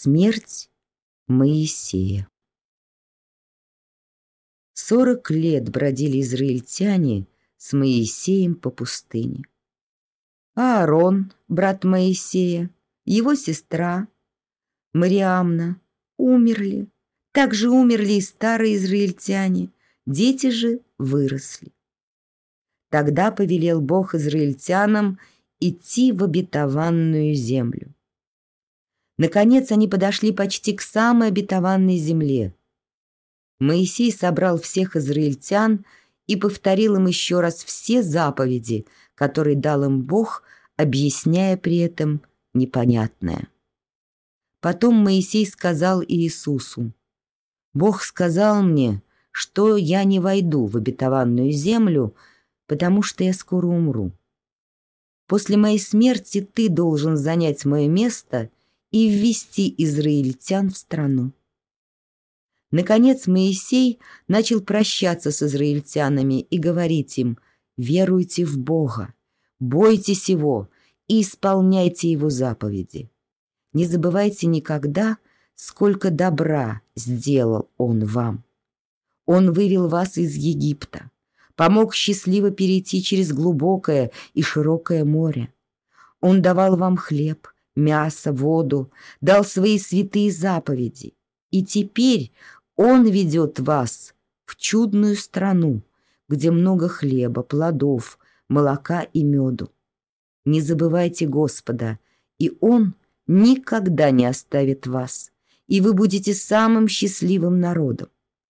Смерть Моисея. 40 лет бродили израильтяне с Моисеем по пустыне. Аарон, брат Моисея, его сестра Мариамна умерли. Также умерли и старые израильтяне, дети же выросли. Тогда повелел Бог израильтянам идти в обетованную землю. Наконец они подошли почти к самой обетованной земле. Моисей собрал всех израильтян и повторил им еще раз все заповеди, которые дал им Бог, объясняя при этом непонятное. Потом Моисей сказал Иисусу: «Бог сказал мне, что я не войду в обетованную землю, потому что я скоро умру. После моей смерти ты должен занять мое место и ввести израильтян в страну». Наконец Моисей начал прощаться с израильтянами и говорить им: «Веруйте в Бога, бойтесь Его и исполняйте Его заповеди. Не забывайте никогда, сколько добра сделал Он вам. Он вывел вас из Египта, помог счастливо перейти через глубокое и широкое море. Он давал вам хлеб, мясо, воду, дал свои святые заповеди. И теперь Он ведет вас в чудную страну, где много хлеба, плодов, молока и меду. Не забывайте Господа, и Он никогда не оставит вас, и вы будете самым счастливым народом».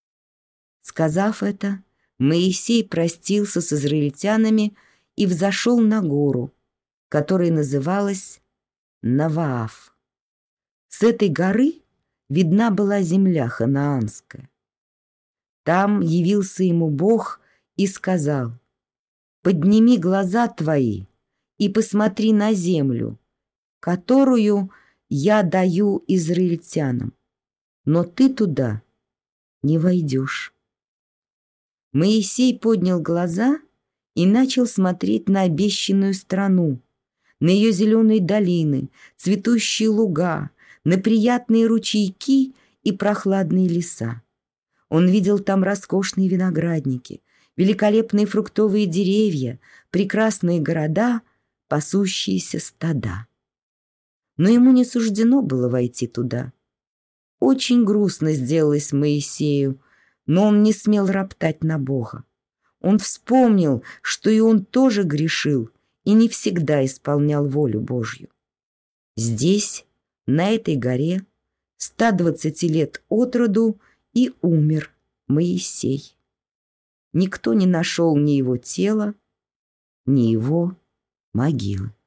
Сказав это, Моисей простился с израильтянами и взошел на гору, которая называлась Наваав. С этой горы видна была земля ханаанская. Там явился ему Бог и сказал: «Подними глаза твои и посмотри на землю, которую я даю израильтянам, но ты туда не войдешь». Моисей поднял глаза и начал смотреть на обещанную страну, на ее зеленые долины, цветущие луга, на приятные ручейки и прохладные леса. Он видел там роскошные виноградники, великолепные фруктовые деревья, прекрасные города, пасущиеся стада. Но ему не суждено было войти туда. Очень грустно сделалось Моисею, но он не смел роптать на Бога. Он вспомнил, что и он тоже грешил и не всегда исполнял волю Божью. Здесь, на этой горе, 120 лет от роду, и умер Моисей. Никто не нашел ни его тела, ни его могилы.